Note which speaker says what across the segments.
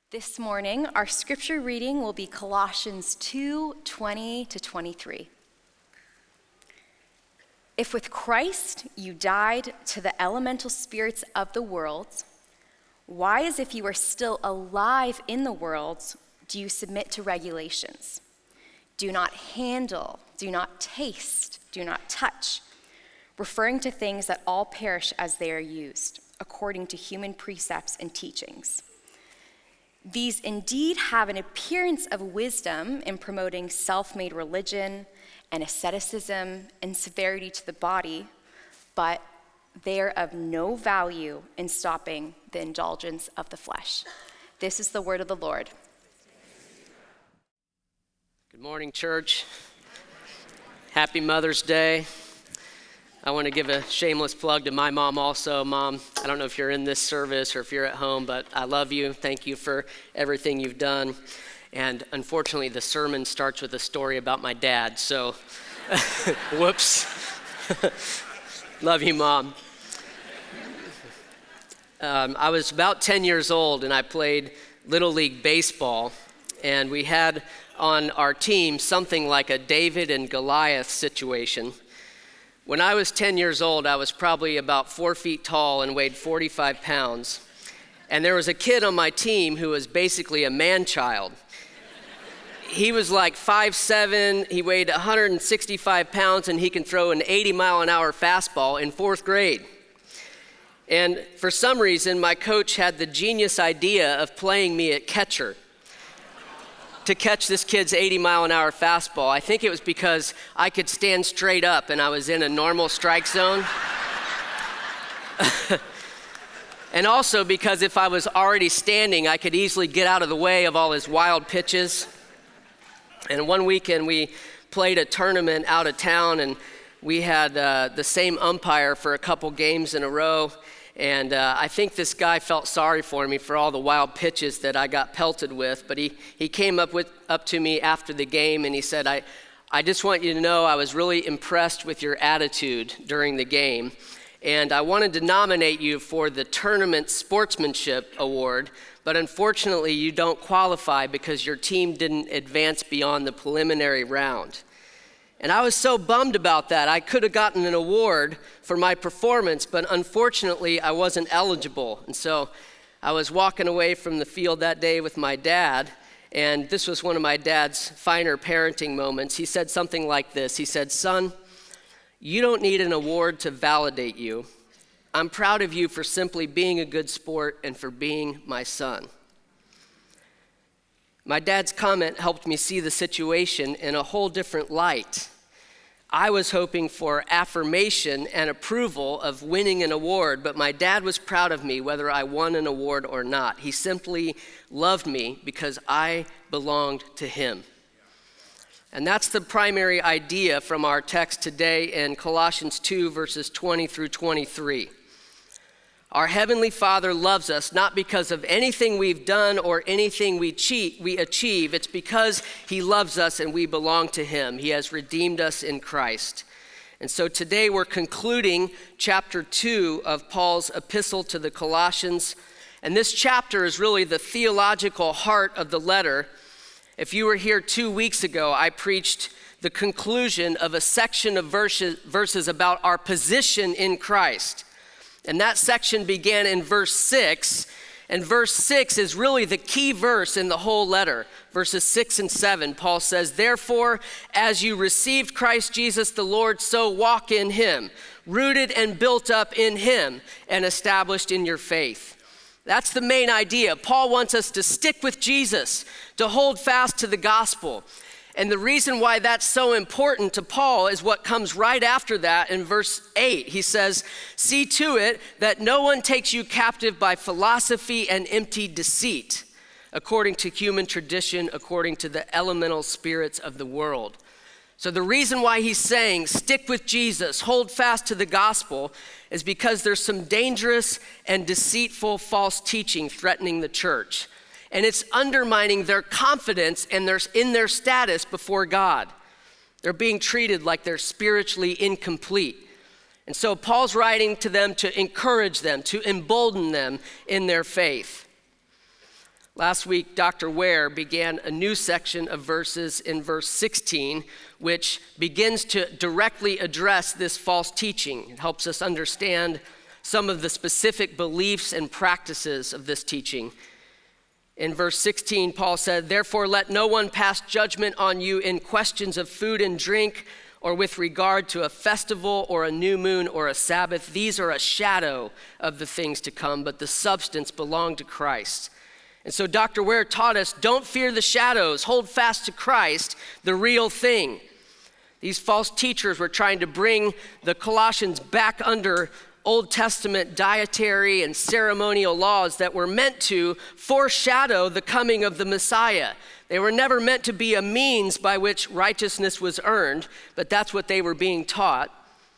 Speaker 1: This morning, our scripture reading will be Colossians 2:20-23. If with Christ you died to the elemental spirits of the world, why, as if you were still alive in the world, do you submit to regulations? Do not handle, do not taste, do not touch, referring to things that all perish as they are used, according to human precepts and teachings. These indeed have an appearance of wisdom in promoting self-made religion and asceticism and severity to the body, but they are of no value in stopping the indulgence of the flesh. This is the word of the Lord.
Speaker 2: Good morning, church. Happy Mother's Day. I want to give a shameless plug to my mom also. Mom, I don't know if you're in this service or if you're at home, but I love you. Thank you for everything you've done. And unfortunately, the sermon starts with a story about my dad, so whoops. Love you, Mom. I was about 10 years old, and I played Little League Baseball, and we had on our team something like a David and Goliath situation. When I was 10 years old, I was probably about 4 feet tall and weighed 45 pounds. And there was a kid on my team who was basically a man-child. He was like 5'7", he weighed 165 pounds, and he can throw an 80-mile-an-hour fastball in 4th grade. And for some reason, my coach had the genius idea of playing me at catcher to catch this kid's 80-mile-an-hour fastball. I think it was because I could stand straight up and I was in a normal strike zone. And also because if I was already standing, I could easily get out of the way of all his wild pitches. And one weekend we played a tournament out of town, and we had the same umpire for a couple games in a row. And I think this guy felt sorry for me for all the wild pitches that I got pelted with. But he came up to me after the game, and he said, I just want you to know I was really impressed with your attitude during the game. And I wanted to nominate you for the Tournament Sportsmanship Award, but unfortunately you don't qualify because your team didn't advance beyond the preliminary round. And I was so bummed about that. I could have gotten an award for my performance, but unfortunately I wasn't eligible. And so I was walking away from the field that day with my dad, and this was one of my dad's finer parenting moments. He said something like this. He said, "Son, you don't need an award to validate you. I'm proud of you for simply being a good sport and for being my son." My dad's comment helped me see the situation in a whole different light. I was hoping for affirmation and approval of winning an award, but my dad was proud of me whether I won an award or not. He simply loved me because I belonged to him. And that's the primary idea from our text today in Colossians 2, verses 20 through 23. Our Heavenly Father loves us not because of anything we've done or anything we achieve. It's because He loves us and we belong to Him. He has redeemed us in Christ. And so today we're concluding chapter 2 of Paul's epistle to the Colossians. And this chapter is really the theological heart of the letter. If you were here 2 weeks ago, I preached the conclusion of a section of verses about our position in Christ. And that section began in verse 6, and verse 6 is really the key verse in the whole letter. Verses 6 and 7, Paul says, "Therefore, as you received Christ Jesus the Lord, so walk in Him, rooted and built up in Him, and established in your faith." That's the main idea. Paul wants us to stick with Jesus, to hold fast to the gospel. And the reason why that's so important to Paul is what comes right after that in verse 8. He says, "See to it that no one takes you captive by philosophy and empty deceit, according to human tradition, according to the elemental spirits of the world." So the reason why he's saying, stick with Jesus, hold fast to the gospel, is because there's some dangerous and deceitful false teaching threatening the church. And it's undermining their confidence and in their status before God. They're being treated like they're spiritually incomplete. And so Paul's writing to them to encourage them, to embolden them in their faith. Last week, Dr. Ware began a new section of verses in verse 16, which begins to directly address this false teaching. It helps us understand some of the specific beliefs and practices of this teaching. In verse 16, Paul said, "Therefore let no one pass judgment on you in questions of food and drink, or with regard to a festival or a new moon or a Sabbath. These are a shadow of the things to come, but the substance belong to Christ." And so Dr. Ware taught us, don't fear the shadows, hold fast to Christ, the real thing. These false teachers were trying to bring the Colossians back under Old Testament dietary and ceremonial laws that were meant to foreshadow the coming of the Messiah. They were never meant to be a means by which righteousness was earned, but that's what they were being taught.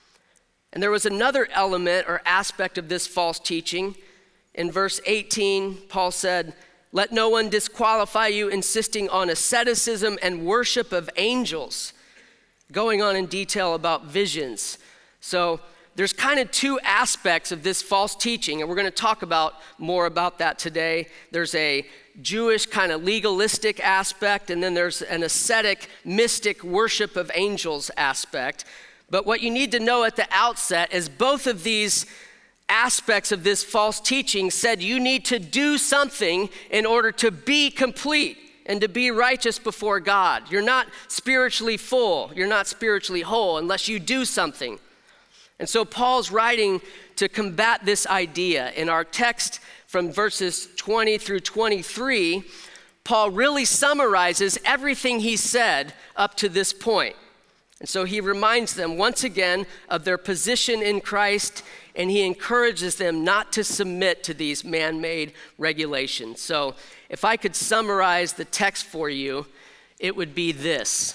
Speaker 2: And there was another element or aspect of this false teaching. In verse 18, Paul said, "Let no one disqualify you, insisting on asceticism and worship of angels," going on in detail about visions. So there's kind of two aspects of this false teaching, and we're going to talk about more about that today. There's a Jewish kind of legalistic aspect, and then there's an ascetic, mystic worship of angels aspect. But what you need to know at the outset is both of these aspects of this false teaching said you need to do something in order to be complete and to be righteous before God. You're not spiritually full, you're not spiritually whole unless you do something. And so Paul's writing to combat this idea. In our text from verses 20 through 23, Paul really summarizes everything he said up to this point. And so he reminds them once again of their position in Christ, and he encourages them not to submit to these man-made regulations. So if I could summarize the text for you, it would be this.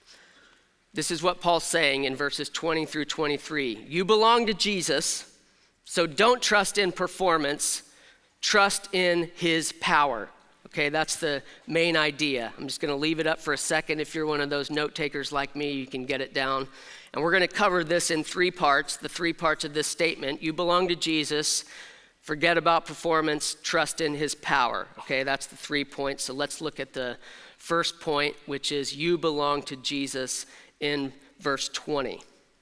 Speaker 2: This is what Paul's saying in verses 20 through 23. You belong to Jesus, so don't trust in performance, trust in his power. Okay, that's the main idea. I'm just going to leave it up for a second. If you're one of those note takers like me, you can get it down. And we're going to cover this in three parts, the three parts of this statement. You belong to Jesus, forget about performance, trust in his power. Okay, that's the 3 points. So let's look at the first point, which is you belong to Jesus in verse 20.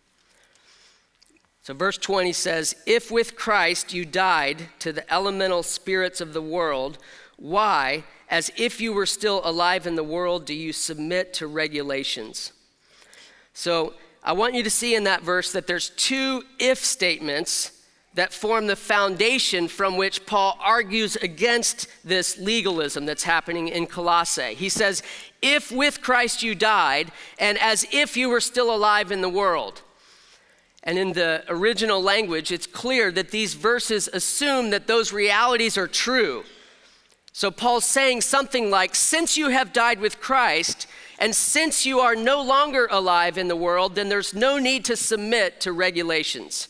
Speaker 2: So verse 20 says, if with Christ you died to the elemental spirits of the world, why, as if you were still alive in the world, do you submit to regulations? So I want you to see in that verse that there's two if statements that form the foundation from which Paul argues against this legalism that's happening in Colossae. He says, if with Christ you died, and as if you were still alive in the world. And in the original language, it's clear that these verses assume that those realities are true. So Paul's saying something like, since you have died with Christ, and since you are no longer alive in the world, then there's no need to submit to regulations.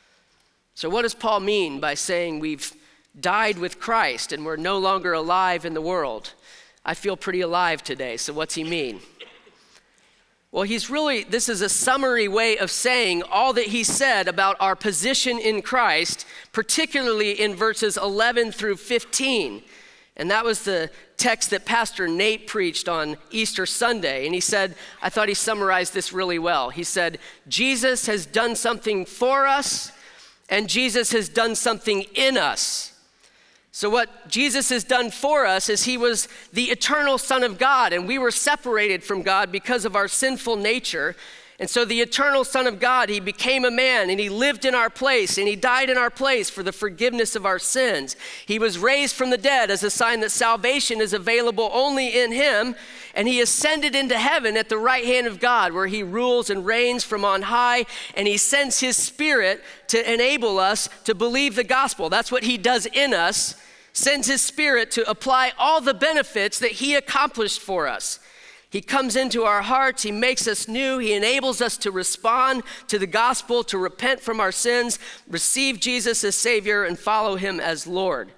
Speaker 2: So what does Paul mean by saying we've died with Christ and we're no longer alive in the world? I feel pretty alive today, so what's he mean? Well, this is a summary way of saying all that he said about our position in Christ, particularly in verses 11 through 15. And that was the text that Pastor Nate preached on Easter Sunday. And he said, I thought he summarized this really well. He said, Jesus has done something for us, and Jesus has done something in us. So what Jesus has done for us is he was the eternal Son of God, and we were separated from God because of our sinful nature. And so the eternal Son of God, he became a man, and he lived in our place, and he died in our place for the forgiveness of our sins. He was raised from the dead as a sign that salvation is available only in him, and he ascended into heaven at the right hand of God, where he rules and reigns from on high, and he sends his Spirit to enable us to believe the gospel. That's what he does in us, sends his Spirit to apply all the benefits that he accomplished for us. He comes into our hearts, he makes us new, he enables us to respond to the gospel, to repent from our sins, receive Jesus as Savior, and follow him as Lord.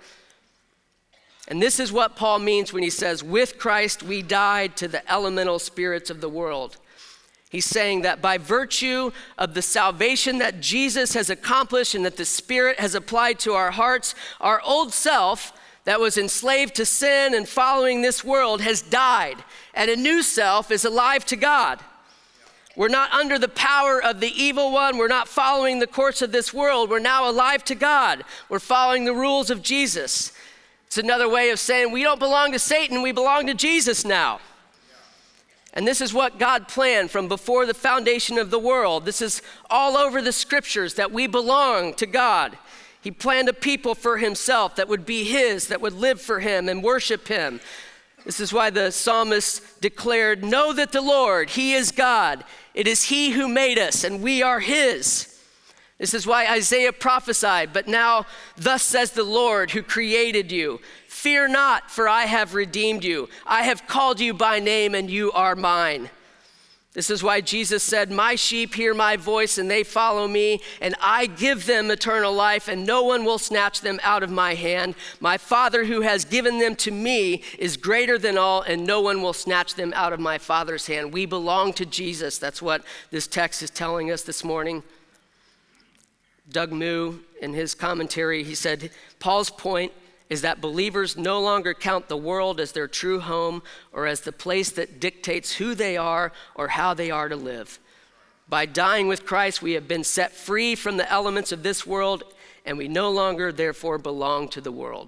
Speaker 2: And this is what Paul means when he says, with Christ we died to the elemental spirits of the world. He's saying that by virtue of the salvation that Jesus has accomplished and that the Spirit has applied to our hearts, our old self, that was enslaved to sin and following this world has died, and a new self is alive to God. We're not under the power of the evil one. We're not following the course of this world. We're now alive to God. We're following the rules of Jesus. It's another way of saying we don't belong to Satan, we belong to Jesus now. And this is what God planned from before the foundation of the world. This is all over the scriptures, that we belong to God. He planned a people for himself that would be his, that would live for him and worship him. This is why the psalmist declared, "Know that the Lord, he is God. It is he who made us, and we are his." This is why Isaiah prophesied, "But now thus says the Lord who created you, fear not, for I have redeemed you. I have called you by name, and you are mine." This is why Jesus said, "My sheep hear my voice, and they follow me, and I give them eternal life, and no one will snatch them out of my hand. My Father who has given them to me is greater than all, and no one will snatch them out of my Father's hand." We belong to Jesus. That's what this text is telling us this morning. Doug Moo, in his commentary, he said, Paul's point is that believers no longer count the world as their true home or as the place that dictates who they are or how they are to live. By dying with Christ, we have been set free from the elements of this world, and we no longer, therefore, belong to the world.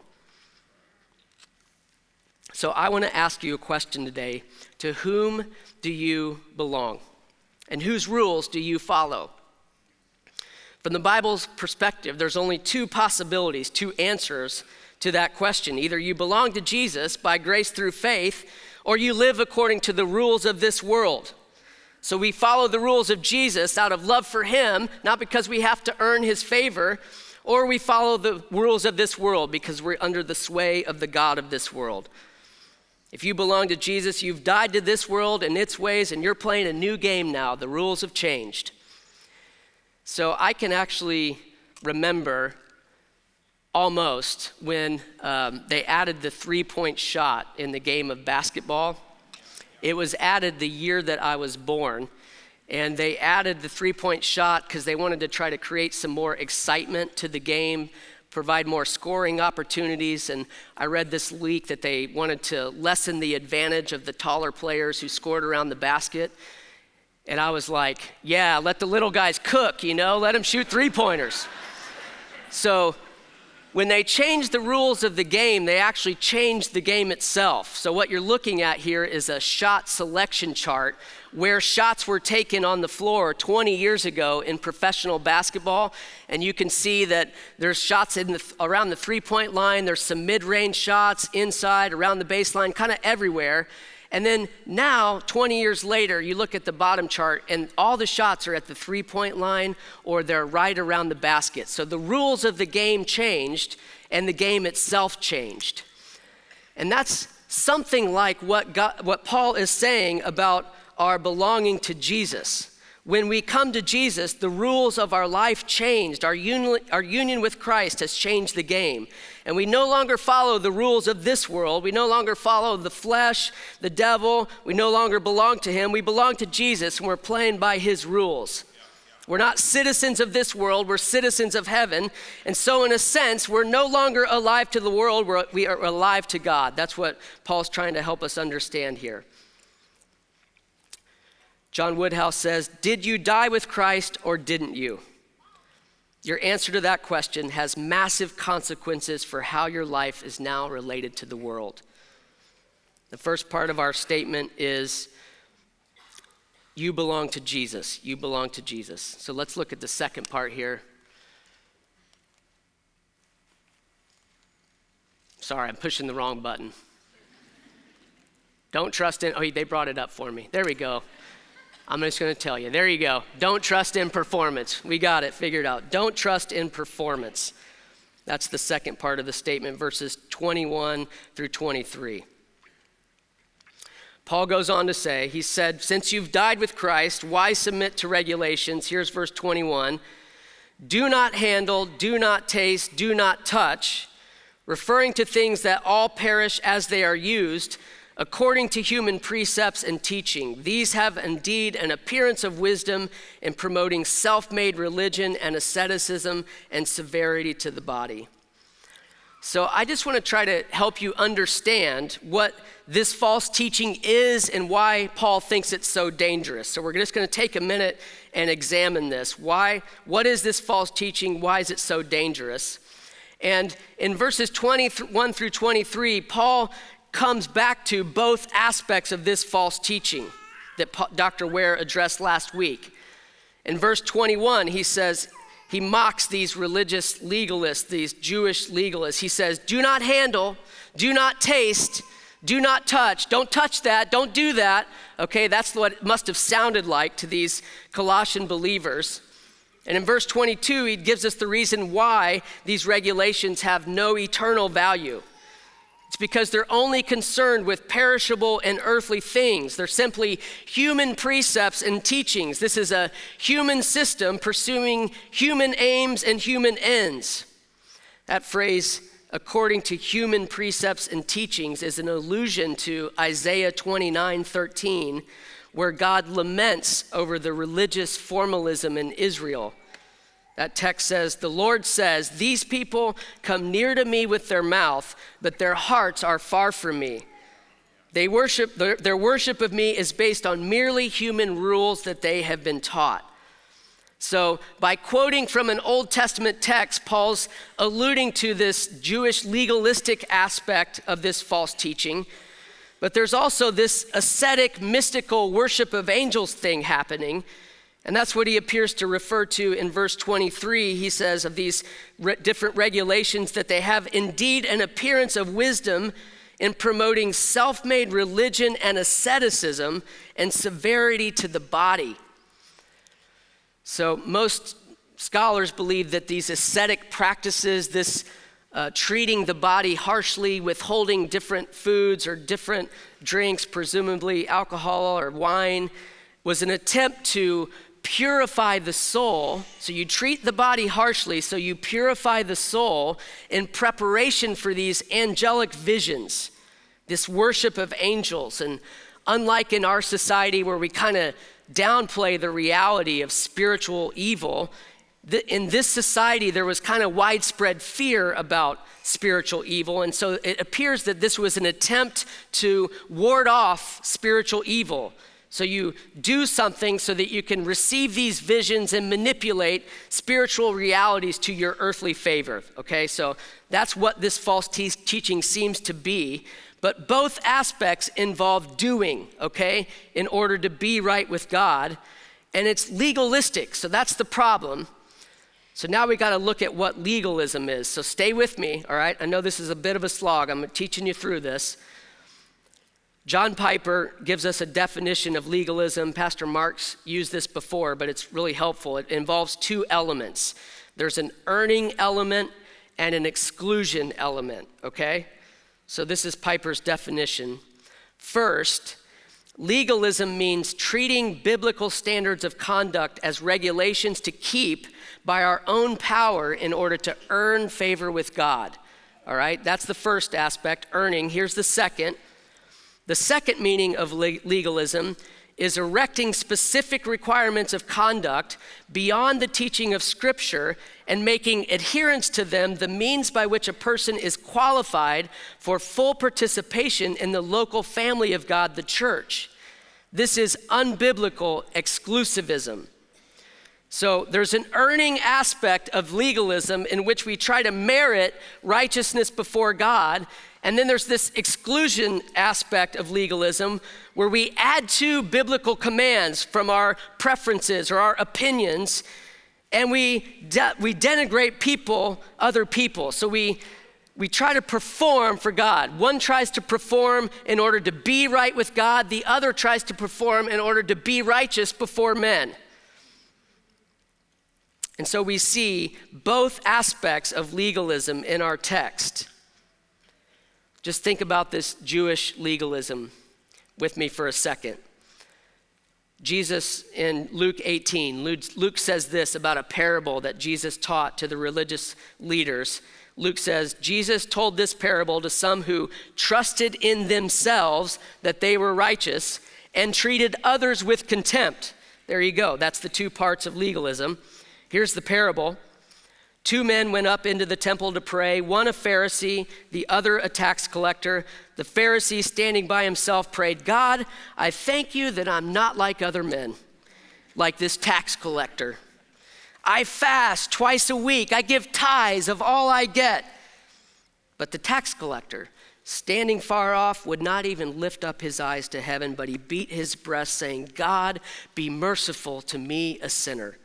Speaker 2: So I want to ask you a question today. To whom do you belong? And whose rules do you follow? From the Bible's perspective, there's only two possibilities, two answers to that question. Either you belong to Jesus by grace through faith, or you live according to the rules of this world. So we follow the rules of Jesus out of love for him, not because we have to earn his favor, or we follow the rules of this world because we're under the sway of the God of this world. If you belong to Jesus, you've died to this world and its ways, and you're playing a new game now. The rules have changed. So I can actually remember almost when they added the three-point shot in the game of basketball. It was added the year that I was born, and they added the three-point shot because they wanted to try to create some more excitement to the game, provide more scoring opportunities. And I read this week that they wanted to lessen the advantage of the taller players who scored around the basket. And I was like, yeah, let the little guys cook, let them shoot three-pointers. So when they changed the rules of the game, they actually changed the game itself. So what you're looking at here is a shot selection chart where shots were taken on the floor 20 years ago in professional basketball. And you can see that there's shots around the three-point line. There's some mid-range shots inside, around the baseline, kind of everywhere. And then now, 20 years later, you look at the bottom chart and all the shots are at the three-point line or they're right around the basket. So the rules of the game changed and the game itself changed. And that's something like what Paul is saying about our belonging to Jesus. When we come to Jesus, the rules of our life changed. Our union with Christ has changed the game. And we no longer follow the rules of this world. We no longer follow the flesh, the devil. We no longer belong to him. We belong to Jesus, and we're playing by his rules. We're not citizens of this world. We're citizens of heaven. And so in a sense, we're no longer alive to the world. We are alive to God. That's what Paul's trying to help us understand here. John Woodhouse says, did you die with Christ or didn't you? Your answer to that question has massive consequences for how your life is now related to the world. The first part of our statement is, you belong to Jesus. You belong to Jesus. So let's look at the second part here. Sorry, I'm pushing the wrong button. Don't trust in, they brought it up for me. There we go. I'm just going to tell you. There you go. Don't trust in performance. We got it figured out. Don't trust in performance. That's the second part of the statement, verses 21 through 23. Paul goes on to say, he said, since you've died with Christ, why submit to regulations? Here's verse 21. Do not handle, do not taste, do not touch, referring to things that all perish as they are used, according to human precepts and teaching. These have indeed an appearance of wisdom in promoting self-made religion and asceticism and severity to the body. So I just want to try to help you understand what this false teaching is and why Paul thinks it's so dangerous. So we're just going to take a minute and examine this. What is this false teaching? Why is it so dangerous? And in verses 21 through 23, Paul comes back to both aspects of this false teaching that Dr. Ware addressed last week. In verse 21, he says, he mocks these religious legalists, these Jewish legalists. He says, do not handle, do not taste, do not touch, don't touch that, don't do that. Okay, that's what it must have sounded like to these Colossian believers. And in verse 22, he gives us the reason why these regulations have no eternal value. It's because they're only concerned with perishable and earthly things. They're simply human precepts and teachings. This is a human system pursuing human aims and human ends. That phrase, according to human precepts and teachings, is an allusion to Isaiah 29:13, where God laments over the religious formalism in Israel. That text says, the Lord says, these people come near to me with their mouth, but their hearts are far from me. Their worship of me is based on merely human rules that they have been taught. So by quoting from an Old Testament text, Paul's alluding to this Jewish legalistic aspect of this false teaching. But there's also this ascetic, mystical worship of angels thing happening. And that's what he appears to refer to in verse 23. He says of these different regulations that they have indeed an appearance of wisdom in promoting self-made religion and asceticism and severity to the body. So most scholars believe that these ascetic practices, this treating the body harshly, withholding different foods or different drinks, presumably alcohol or wine, was an attempt to purify the soul. So you treat the body harshly, so you purify the soul in preparation for these angelic visions, this worship of angels. And unlike in our society where we kind of downplay the reality of spiritual evil, in this society there was kind of widespread fear about spiritual evil. And so it appears that this was an attempt to ward off spiritual evil. So you do something so that you can receive these visions and manipulate spiritual realities to your earthly favor, okay? So that's what this false teaching seems to be. But both aspects involve doing, okay, in order to be right with God. And it's legalistic, so that's the problem. So now we got to look at what legalism is. So stay with me, all right? I know this is a bit of a slog. I'm teaching you through this. John Piper gives us a definition of legalism. Pastor Mark's used this before, but it's really helpful. It involves two elements. There's an earning element and an exclusion element, okay? So this is Piper's definition. First, legalism means treating biblical standards of conduct as regulations to keep by our own power in order to earn favor with God, all right? That's the first aspect, earning. Here's the second. The second meaning of legalism is erecting specific requirements of conduct beyond the teaching of Scripture and making adherence to them the means by which a person is qualified for full participation in the local family of God, the church. This is unbiblical exclusivism. So there's an earning aspect of legalism in which we try to merit righteousness before God. And then there's this exclusion aspect of legalism where we add to biblical commands from our preferences or our opinions, and we denigrate people, other people. So we try to perform for God. One tries to perform in order to be right with God. The other tries to perform in order to be righteous before men. And so we see both aspects of legalism in our text. Just think about this Jewish legalism with me for a second. Jesus in Luke 18, Luke says this about a parable that Jesus taught to the religious leaders. Luke says, Jesus told this parable to some who trusted in themselves that they were righteous and treated others with contempt. There you go. That's the two parts of legalism. Here's the parable. 2 men went up into the temple to pray, one a Pharisee, the other a tax collector. The Pharisee, standing by himself, prayed, God, I thank you that I'm not like other men, like this tax collector. I fast twice a week. I give tithes of all I get. But the tax collector, standing far off, would not even lift up his eyes to heaven, but he beat his breast, saying, God, be merciful to me, a sinner.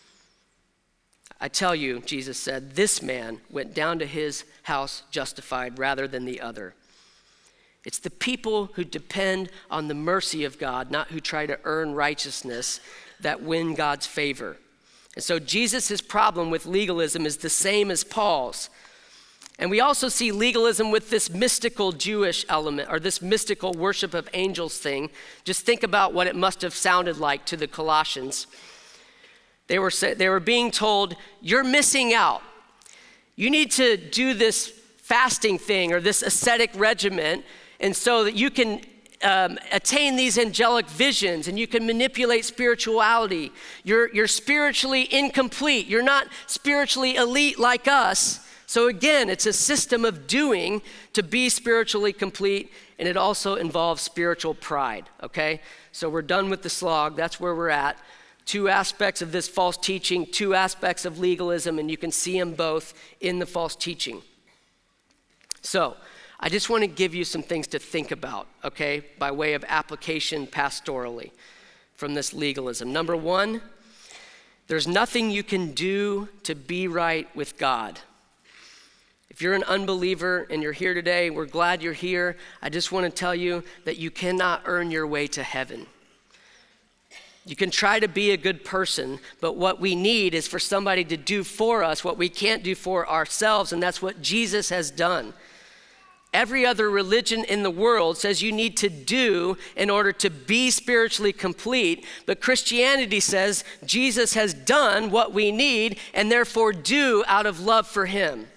Speaker 2: I tell you, Jesus said, this man went down to his house justified rather than the other. It's the people who depend on the mercy of God, not who try to earn righteousness, that win God's favor. And so Jesus' problem with legalism is the same as Paul's. And we also see legalism with this mystical Jewish element, or this mystical worship of angels thing. Just think about what it must have sounded like to the Colossians. They were being told, you're missing out. You need to do this fasting thing or this ascetic regimen, and so that you can attain these angelic visions and you can manipulate spirituality. You're spiritually incomplete. You're not spiritually elite like us. So again, it's a system of doing to be spiritually complete, and it also involves spiritual pride, okay? So we're done with the slog. That's where we're at. 2 aspects of this false teaching, 2 aspects of legalism, and you can see them both in the false teaching. So I just want to give you some things to think about, okay, by way of application pastorally from this legalism. Number 1, there's nothing you can do to be right with God. If you're an unbeliever and you're here today, we're glad you're here. I just want to tell you that you cannot earn your way to heaven. You can try to be a good person, but what we need is for somebody to do for us what we can't do for ourselves, and that's what Jesus has done. Every other religion in the world says you need to do in order to be spiritually complete, but Christianity says Jesus has done what we need and therefore do out of love for him.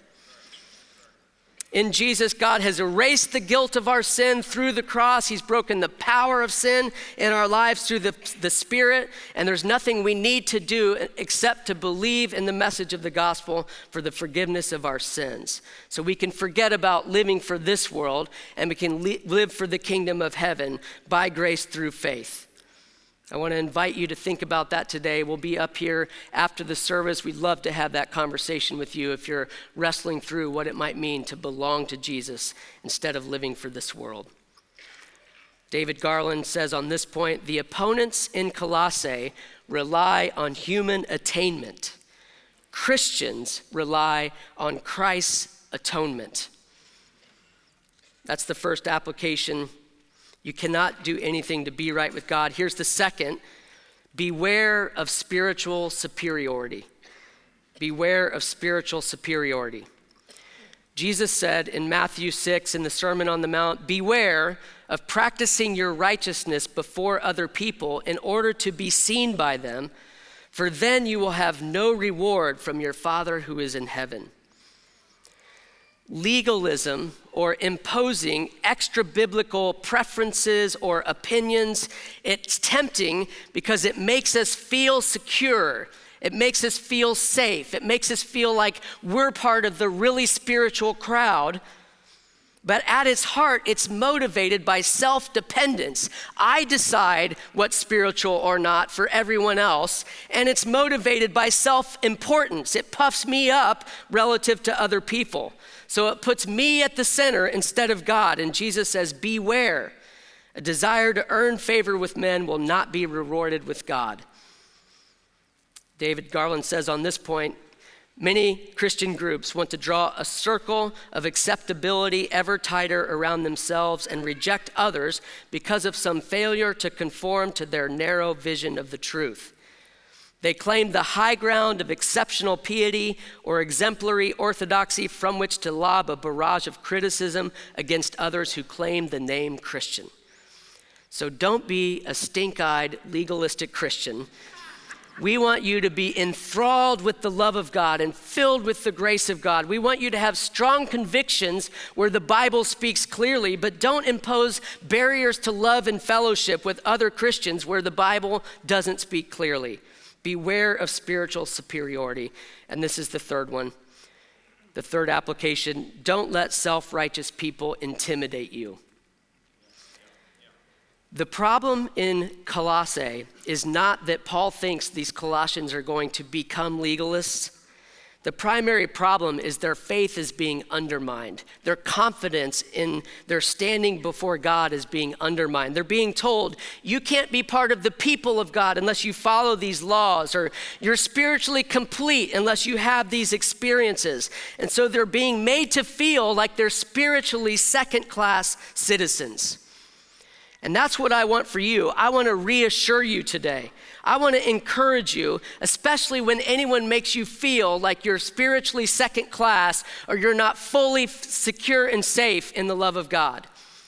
Speaker 2: In Jesus, God has erased the guilt of our sin through the cross. He's broken the power of sin in our lives through the Spirit, and there's nothing we need to do except to believe in the message of the gospel for the forgiveness of our sins. So we can forget about living for this world, and we can live for the kingdom of heaven by grace through faith. I want to invite you to think about that today. We'll be up here after the service. We'd love to have that conversation with you if you're wrestling through what it might mean to belong to Jesus instead of living for this world. David Garland says on this point, the opponents in Colossae rely on human attainment. Christians rely on Christ's atonement. That's the first application. You cannot do anything to be right with God. Here's the second. Beware of spiritual superiority. Beware of spiritual superiority. Jesus said in Matthew 6 in the Sermon on the Mount, beware of practicing your righteousness before other people in order to be seen by them, for then you will have no reward from your Father who is in heaven. Legalism, or imposing extra biblical preferences or opinions, it's tempting because it makes us feel secure. It makes us feel safe. It makes us feel like we're part of the really spiritual crowd. But at its heart, it's motivated by self-dependence. I decide what's spiritual or not for everyone else, and it's motivated by self-importance. It puffs me up relative to other people. So it puts me at the center instead of God. And Jesus says, beware. A desire to earn favor with men will not be rewarded with God. David Garland says on this point, many Christian groups want to draw a circle of acceptability ever tighter around themselves and reject others because of some failure to conform to their narrow vision of the truth. They claim the high ground of exceptional piety or exemplary orthodoxy from which to lob a barrage of criticism against others who claim the name Christian. So don't be a stink-eyed, legalistic Christian. We want you to be enthralled with the love of God and filled with the grace of God. We want you to have strong convictions where the Bible speaks clearly, but don't impose barriers to love and fellowship with other Christians where the Bible doesn't speak clearly. Beware of spiritual superiority. And this is the third one. The third application, don't let self-righteous people intimidate you. The problem in Colossae is not that Paul thinks these Colossians are going to become legalists. The primary problem is their faith is being undermined. Their confidence in their standing before God is being undermined. They're being told, you can't be part of the people of God unless you follow these laws, or you're spiritually complete unless you have these experiences. And so they're being made to feel like they're spiritually second-class citizens. And that's what I want for you. I want to reassure you today. I want to encourage you, especially when anyone makes you feel like you're spiritually second class or you're not fully secure and safe in the love of God.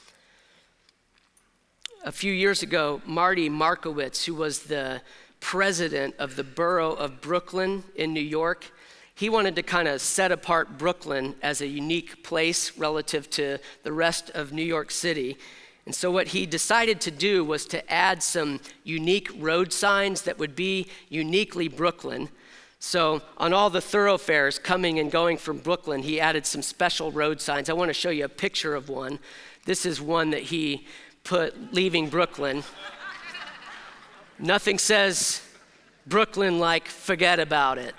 Speaker 2: A few years ago, Marty Markowitz, who was the president of the borough of Brooklyn in New York, he wanted to kind of set apart Brooklyn as a unique place relative to the rest of New York City. And so what he decided to do was to add some unique road signs that would be uniquely Brooklyn. So on all the thoroughfares coming and going from Brooklyn, he added some special road signs. I want to show you a picture of one. This is one that he put leaving Brooklyn. Nothing says Brooklyn like forget about it.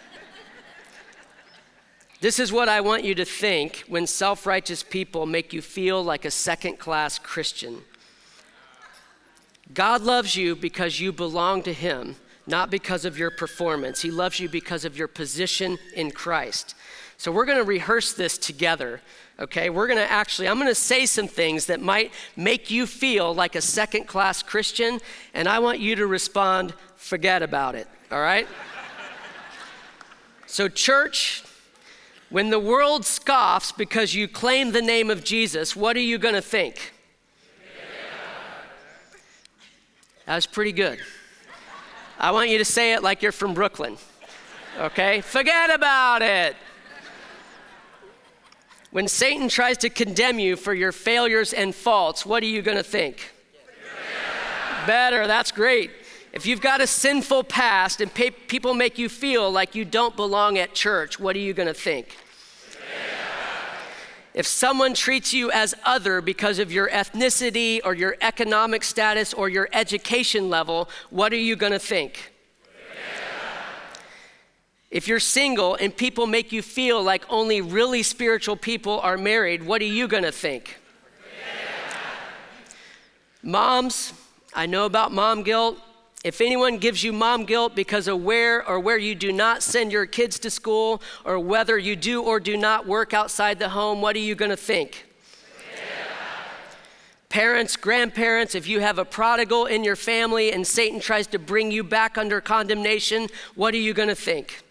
Speaker 2: This is what I want you to think when self-righteous people make you feel like a second-class Christian. God loves you because you belong to him, not because of your performance. He loves you because of your position in Christ. So we're going to rehearse this together, okay? I'm going to say some things that might make you feel like a second-class Christian, and I want you to respond, forget about it, all right? So church, when the world scoffs because you claim the name of Jesus, what are you going to think? That's pretty good. I want you to say it like you're from Brooklyn, okay? Forget about it. When Satan tries to condemn you for your failures and faults, what are you going to think? Better, that's great. If you've got a sinful past and people make you feel like you don't belong at church, what are you going to think? If someone treats you as other because of your ethnicity or your economic status or your education level, what are you going to think? If you're single and people make you feel like only really spiritual people are married, what are you going to think? Moms, I know about mom guilt. If anyone gives you mom guilt because of where you do not send your kids to school, or whether you do or do not work outside the home, what are you going to think? Parents, grandparents, if you have a prodigal in your family and Satan tries to bring you back under condemnation, what are you going to think?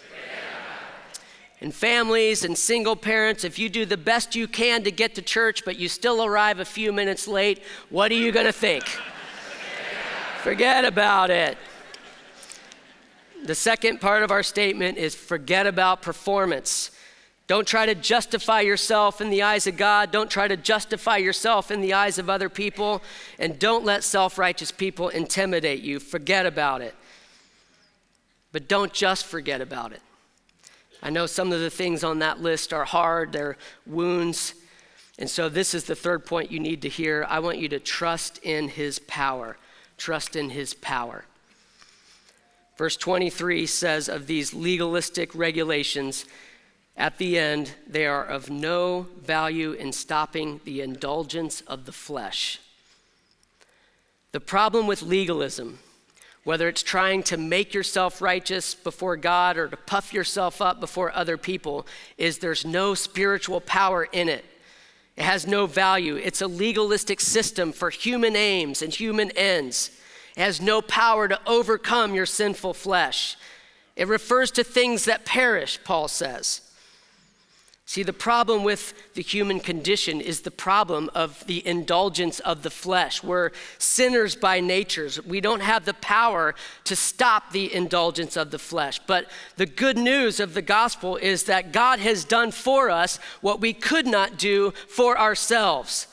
Speaker 2: And families and single parents, if you do the best you can to get to church, but you still arrive a few minutes late, what are you going to think? Forget about it. The second part of our statement is forget about performance. Don't try to justify yourself in the eyes of God. Don't try to justify yourself in the eyes of other people. And don't let self-righteous people intimidate you. Forget about it. But don't just forget about it. I know some of the things on that list are hard, they're wounds. And so this is the third point you need to hear. I want you to trust in his power. Trust in his power. Verse 23 says of these legalistic regulations, at the end, they are of no value in stopping the indulgence of the flesh. The problem with legalism, whether it's trying to make yourself righteous before God or to puff yourself up before other people, is there's no spiritual power in it. It has no value. It's a legalistic system for human aims and human ends. It has no power to overcome your sinful flesh. It refers to things that perish, Paul says. See, the problem with the human condition is the problem of the indulgence of the flesh. We're sinners by nature. We don't have the power to stop the indulgence of the flesh. But the good news of the gospel is that God has done for us what we could not do for ourselves.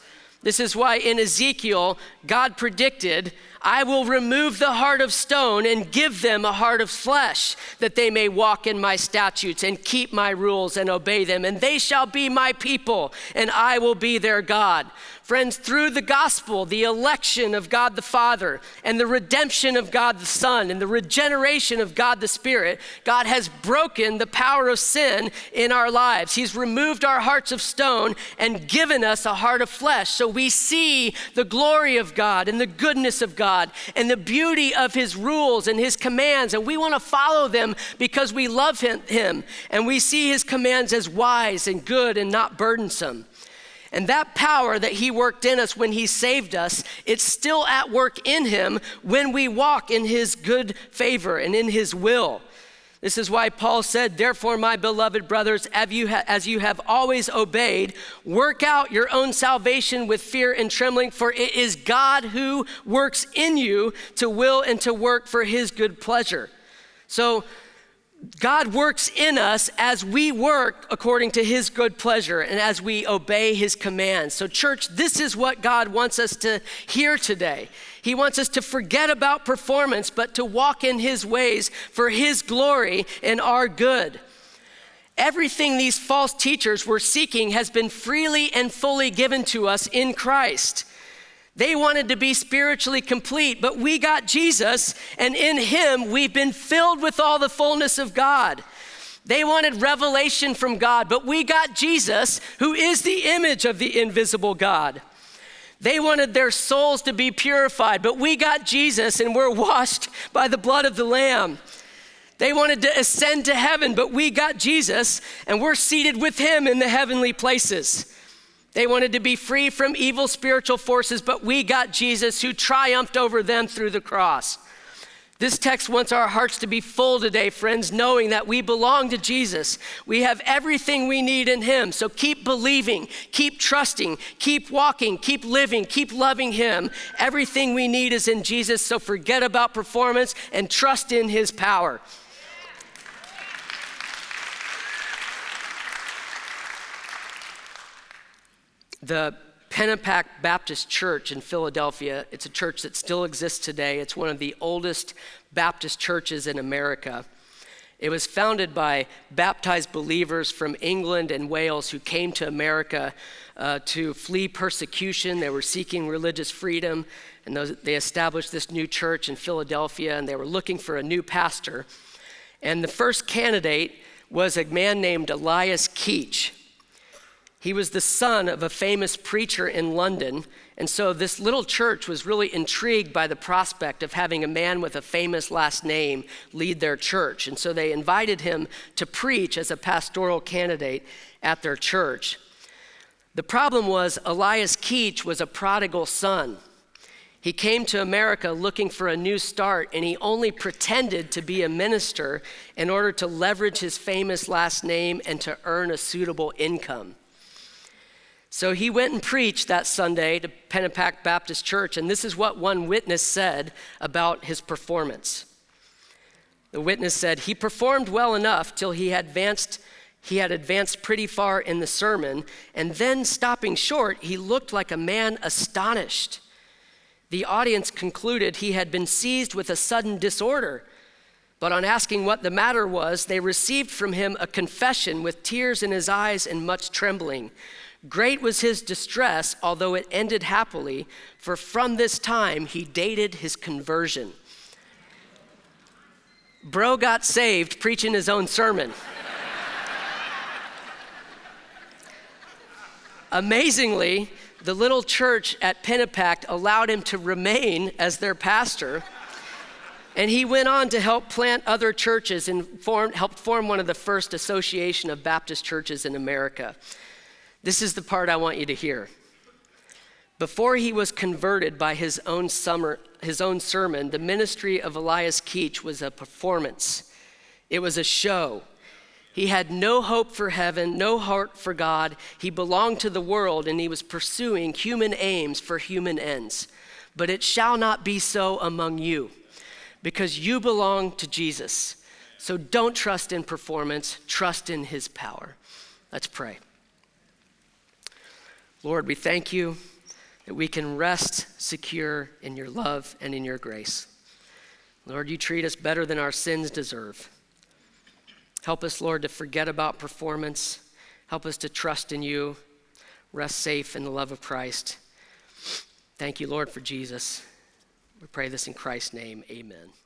Speaker 2: This is why in Ezekiel, God predicted, I will remove the heart of stone and give them a heart of flesh, that they may walk in my statutes and keep my rules and obey them. And they shall be my people, and I will be their God. Friends, through the gospel, the election of God the Father and the redemption of God the Son and the regeneration of God the Spirit, God has broken the power of sin in our lives. He's removed our hearts of stone and given us a heart of flesh. So we see the glory of God and the goodness of God and the beauty of his rules and his commands, and we want to follow them because we love him, and we see his commands as wise and good and not burdensome. And that power that he worked in us when he saved us, it's still at work in him when we walk in his good favor and in his will. This is why Paul said, therefore, my beloved brothers, as you have always obeyed, work out your own salvation with fear and trembling, for it is God who works in you to will and to work for his good pleasure. So God works in us as we work according to his good pleasure and as we obey his commands. So church, this is what God wants us to hear today. He wants us to forget about performance, but to walk in his ways for his glory and our good. Everything these false teachers were seeking has been freely and fully given to us in Christ. They wanted to be spiritually complete, but we got Jesus, and in him we've been filled with all the fullness of God. They wanted revelation from God, but we got Jesus, who is the image of the invisible God. They wanted their souls to be purified, but we got Jesus, and we're washed by the blood of the Lamb. They wanted to ascend to heaven, but we got Jesus, and we're seated with him in the heavenly places. They wanted to be free from evil spiritual forces, but we got Jesus, who triumphed over them through the cross. This text wants our hearts to be full today, friends, knowing that we belong to Jesus. We have everything we need in him. So keep believing, keep trusting, keep walking, keep living, keep loving him. Everything we need is in Jesus, so forget about performance and trust in his power. The Pennapack Baptist Church in Philadelphia, it's a church that still exists today. It's one of the oldest Baptist churches in America. It was founded by baptized believers from England and Wales who came to America to flee persecution. They were seeking religious freedom, and they established this new church in Philadelphia, and they were looking for a new pastor. And the first candidate was a man named Elias Keach. He was the son of a famous preacher in London, and so this little church was really intrigued by the prospect of having a man with a famous last name lead their church. And so they invited him to preach as a pastoral candidate at their church. The problem was Elias Keach was a prodigal son. He came to America looking for a new start, and he only pretended to be a minister in order to leverage his famous last name and to earn a suitable income. So he went and preached that Sunday to Pennapack Baptist Church, and this is what one witness said about his performance. The witness said, he performed well enough till he had advanced pretty far in the sermon, and then stopping short, he looked like a man astonished. The audience concluded he had been seized with a sudden disorder, but on asking what the matter was, they received from him a confession with tears in his eyes and much trembling. Great was his distress, although it ended happily, for from this time he dated his conversion. Bro got saved preaching his own sermon. Amazingly, the little church at Pennapack allowed him to remain as their pastor, and he went on to help plant other churches and helped form one of the first association of Baptist churches in America. This is the part I want you to hear. Before he was converted by his own sermon, the ministry of Elias Keach was a performance. It was a show. He had no hope for heaven, no heart for God. He belonged to the world, and he was pursuing human aims for human ends. But it shall not be so among you, because you belong to Jesus. So don't trust in performance, trust in his power. Let's pray. Lord, we thank you that we can rest secure in your love and in your grace. Lord, you treat us better than our sins deserve. Help us, Lord, to forget about performance. Help us to trust in you, rest safe in the love of Christ. Thank you, Lord, for Jesus. We pray this in Christ's name, amen.